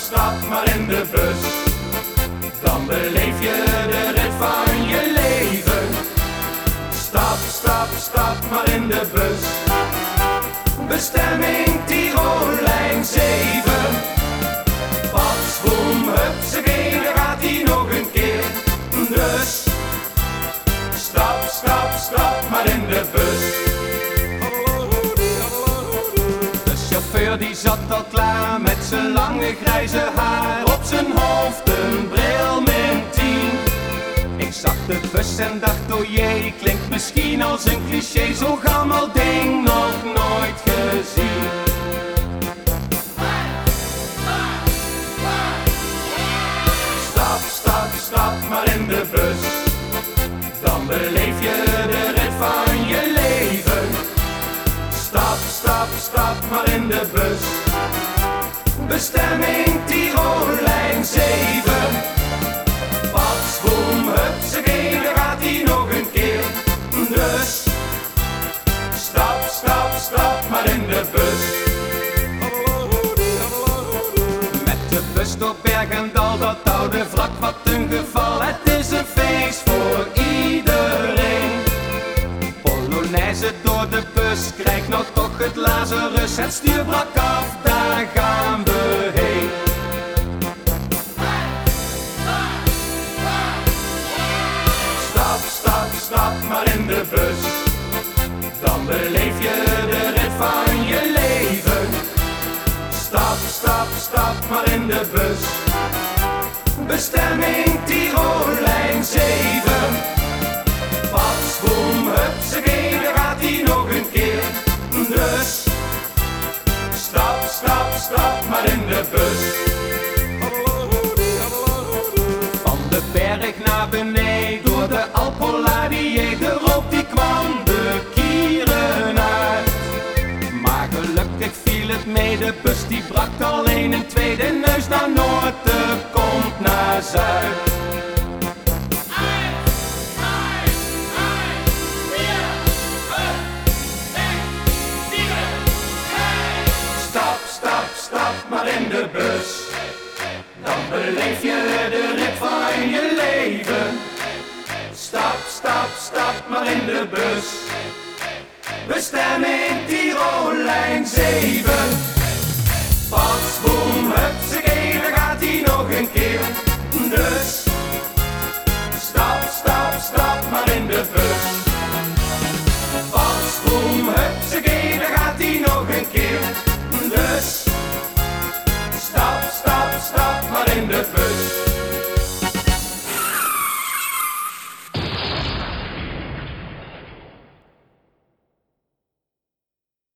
stap maar in de bus. Dan beleef je de rit van je leven. Stap, stap, stap maar in de bus. Bestemming Tirol, lijn 7. Pas, boem, hupsakee, daar gaat hij nog een keer. Dus stap, stap, stap maar in de bus. De chauffeur die zat al klaar met zijn lange grijze haar. Op zijn hoofd een bril min 10. Ik zag de bus en dacht, oh jee, klinkt misschien als een cliché. Zo'n gammel ding nog nooit gezien. Stap, stap, stap maar in de bus. Dan beleef je de rit van je leven. Stap, stap, stap maar in de bus. Bestemming Tirol, lijn 7. Pas, boem, hupsakee, daar gaat hij nog een keer. Dus stap, stap, stap maar in de bus. Met de bus door berg en dal, dat oude vlak, wat een geval. Het is een feest voor iedereen. Polonaise door de bus, krijg nou toch het Lazarus. Het stuur brak af, daar gaan we heen. Stap, stap, stap maar in de bus. Dan beleef je de rit van je leven. Stap, stap, stap maar in de bus. Bestemming Tirol, lijn 7. Pas, boem, hupsakee, daar gaat hij nog een keer. Dus stap, stap, stap maar in de bus. Van de berg naar beneden, door de Alpoladier, de rook die kwam de kieren uit. Maar gelukkig viel het mee, de bus die brak alleen een tweede neus naar noord, de komt naar zuid. Stap, stap, stap maar in de bus. Dan beleef je de rit van je leven. Stap, stap, stap maar in de bus. Bestemming Tirol, lijn 7.